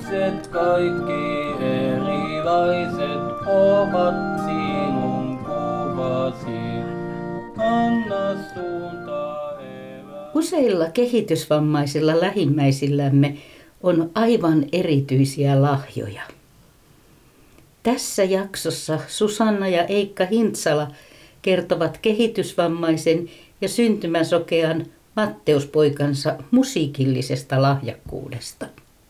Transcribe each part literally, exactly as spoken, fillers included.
Ihmiset kaikki erilaiset ovat sinun kuvasi. Anna suuntaa evää. Useilla kehitysvammaisilla lähimmäisillämme on aivan erityisiä lahjoja. Tässä jaksossa Susanna ja Eikka Hintsala kertovat kehitysvammaisen ja syntymäsokean Matteuspoikansa musiikillisesta lahjakkuudesta.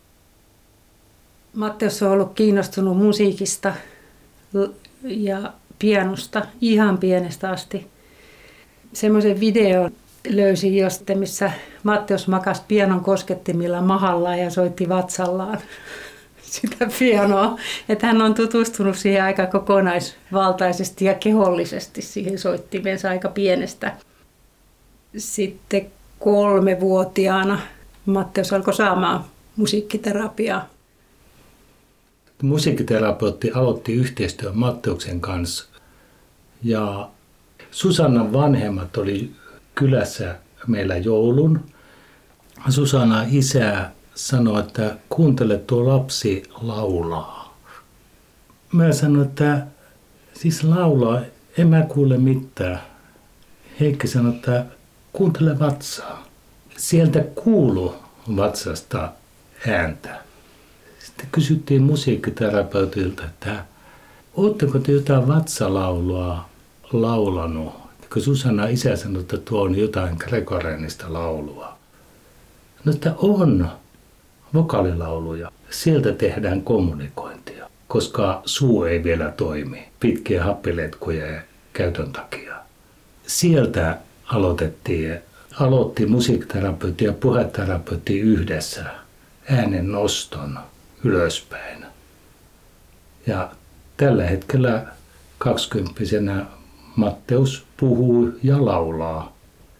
Matteus on ollut kiinnostunut musiikista ja pianosta ihan pienestä asti. Semmoisen videon löysin jostain, missä Matteus makasi pianon koskettimilla mahallaan ja soitti vatsallaan sitä pianoa. Että hän on tutustunut siihen aika kokonaisvaltaisesti ja kehollisesti siihen soittimensa aika pienestä. Sitten kolmevuotiaana Matteus alkoi saamaan musiikkiterapiaa. Musiikkiterapeutti aloitti yhteistyön Matteuksen kanssa ja Susannan vanhemmat oli kylässä meillä joulun. Susannan isä sanoi, että kuuntele, tuo lapsi laulaa. Mä sanoin, että siis laulaa, en mä kuule mitään. Heikki sanoi, että kuuntele vatsaa. Sieltä kuului vatsasta ääntä. Sitten kysyttiin musiikkiterapeutilta, että ootteko te jotain vatsalaulua laulanut? Kun Susanna isä sanoi, että tuo on jotain gregorianista laulua. No, että on vokaalilauluja. Sieltä tehdään kommunikointia, koska suu ei vielä toimi pitkien happiletkujen käytön takia. Sieltä aloitettiin, aloitti musiikkiterapeutti ja puheterapeutti yhdessä äänen noston ylöspäin. Ja tällä hetkellä kaksikymppisenä Matteus puhuu ja laulaa.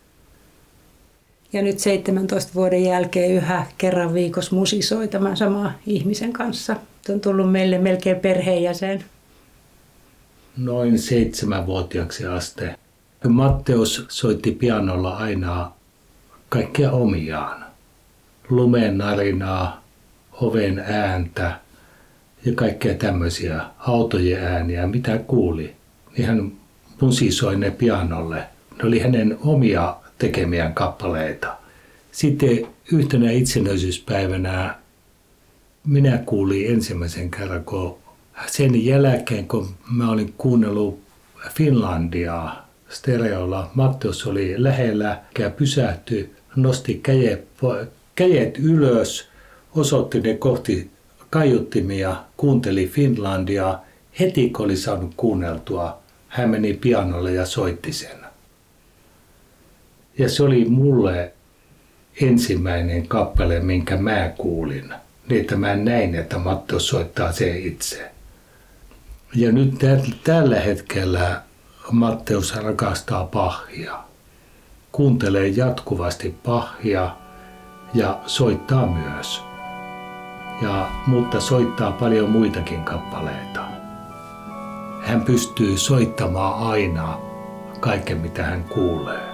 Ja nyt seitsemäntoista vuoden jälkeen yhä kerran viikossa musisoi tämän saman ihmisen kanssa. Se on tullut meille melkein perheenjäsen. Noin seitsemänvuotiaaksi asti. Matteus soitti pianolla aina kaikkea omiaan. Lumen narinaa, oven ääntä ja kaikkea tämmöisiä autojen ääniä, mitä kuuli. Niin hän musisoi ne pianolle. Ne oli hänen omia tekemiään kappaleita. Sitten yhtenä itsenäisyyspäivänä minä kuulin ensimmäisen kerran, kun sen jälkeen, kun mä olin kuunnellut Finlandiaa stereolla, Matteus oli lähellä ja pysähtyi, nosti kädet, kädet ylös, osoitti ne kohti kaiuttimia, kuunteli Finlandiaa. Heti kun oli saanut kuunneltua, hän meni pianolle ja soitti sen. Ja se oli mulle ensimmäinen kappale, minkä mä kuulin. Niin, että mä näin, että Matteus soittaa sen itse. Ja nyt tällä hetkellä Matteus rakastaa Bachia. Kuuntelee jatkuvasti Bachia ja soittaa myös. Ja, mutta soittaa paljon muitakin kappaleita. Hän pystyy soittamaan aina kaiken, mitä hän kuulee.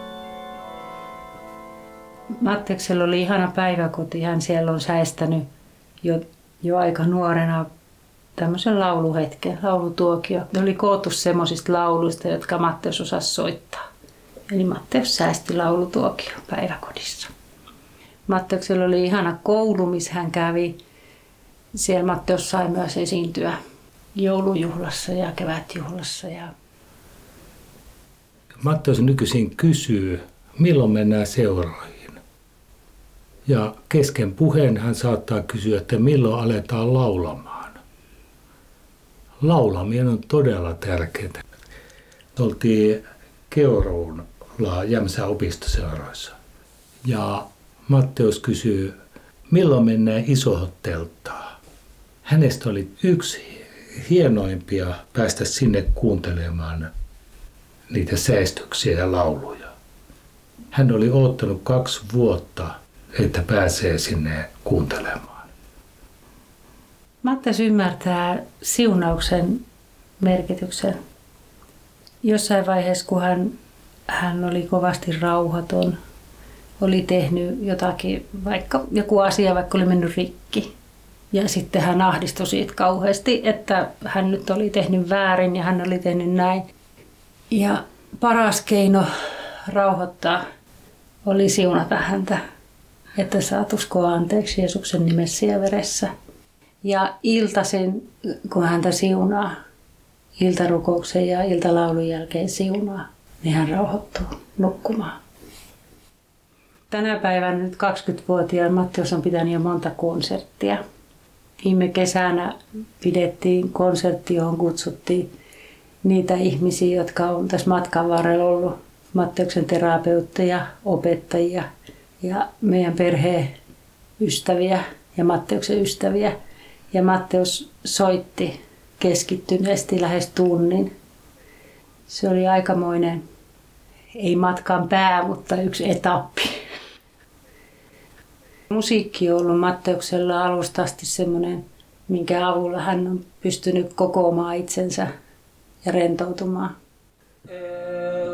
Matteuksella oli ihana päiväkoti. Hän siellä on säistänyt jo, jo aika nuorena tämmöisen lauluhetken, laulutuokio. Ne oli koottu semmoisista lauluista, jotka Matteus osasi soittaa. Eli Matteus säästi laulutuokio päiväkodissa. Matteuksella oli ihana koulu, missä hän kävi. Siellä Matteus sai myös esiintyä joulujuhlassa ja kevätjuhlassa. Ja... Matteus nykyisin kysyy, milloin mennään seuroihin. Ja kesken puheen hän saattaa kysyä, että milloin aletaan laulamaan. Laulaminen on todella tärkeää. Oltiin Keuruulla Jämsän opistoseuroissa. Ja Matteus kysyy, milloin mennään Isohotteltaan. Hänestä oli yksi hienoimpia päästä sinne kuuntelemaan niitä säestyksiä ja lauluja. Hän oli odottanut kaksi vuotta, että pääsee sinne kuuntelemaan. Matteus ymmärtää siunauksen merkityksen. Jossain vaiheessa, kun hän, hän oli kovasti rauhaton, oli tehnyt jotakin, vaikka joku asia vaikka oli mennyt rikki, Ja sitten hän ahdistui siitä kauheasti, että hän nyt oli tehnyt väärin ja hän oli tehnyt näin. Ja paras keino rauhoittaa oli siunata häntä, että saat uskoa anteeksi Jeesuksen nimessä ja veressä. Ja iltaisin, kun häntä siunaa, iltarukouksen ja iltalaulun jälkeen siunaa, niin hän rauhoittuu nukkumaan. Tänä päivänä nyt kaksikymmentävuotiaan Matteus on pitänyt jo monta konserttia. Viime kesänä pidettiin konsertti, johon kutsuttiin niitä ihmisiä, jotka on tässä matkan varrella ollut Matteuksen terapeutteja, opettajia ja meidän perheen ystäviä ja Matteuksen ystäviä. Ja Matteus soitti keskittyneesti lähes tunnin. Se oli aikamoinen, ei matkan pää, mutta yksi etappi. Musiikki on ollut Matteuksella alusta asti semmoinen, minkä avulla hän on pystynyt kokoamaan itsensä ja rentoutumaan.